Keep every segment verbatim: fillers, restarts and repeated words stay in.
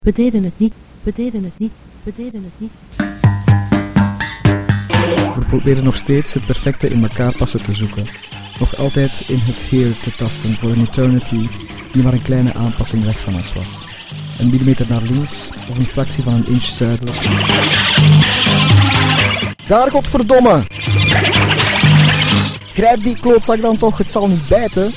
We deden het niet, we deden het niet, we deden het niet. We proberen nog steeds het perfecte in elkaar passen te zoeken. Nog altijd in het here te tasten voor een eternity die maar een kleine aanpassing weg van ons was. Een millimeter naar links of een fractie van een inch zuidelijk. Daar, godverdomme! Grijp die klootzak dan toch, het zal niet bijten.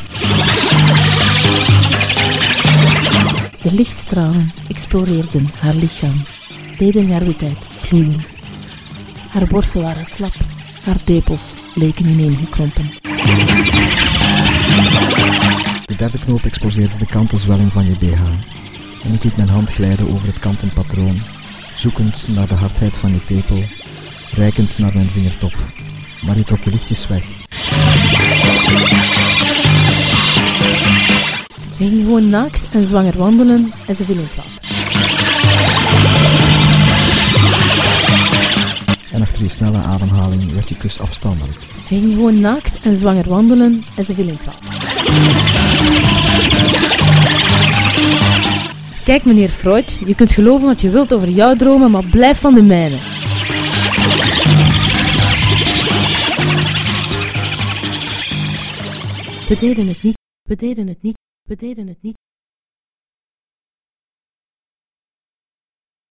De lichtstralen exploreerden haar lichaam, deden haar witheid gloeien. Haar borsten waren slap, haar tepels leken ineengekrompen. De derde knoop exposeerde de kantenzwelling van je B H. En ik liet mijn hand glijden over het kantenpatroon, zoekend naar de hardheid van je tepel, reikend naar mijn vingertop. Maar je trok je lichtjes weg. Ze ging gewoon naakt en zwanger wandelen en ze viel in het water. En achter je snelle ademhaling werd je kus afstandelijk. Ze ging gewoon naakt en zwanger wandelen en ze viel in het water. Kijk meneer Freud, je kunt geloven wat je wilt over jouw dromen, maar blijf van de mijne. We deden het niet, we deden het niet, we deden het niet.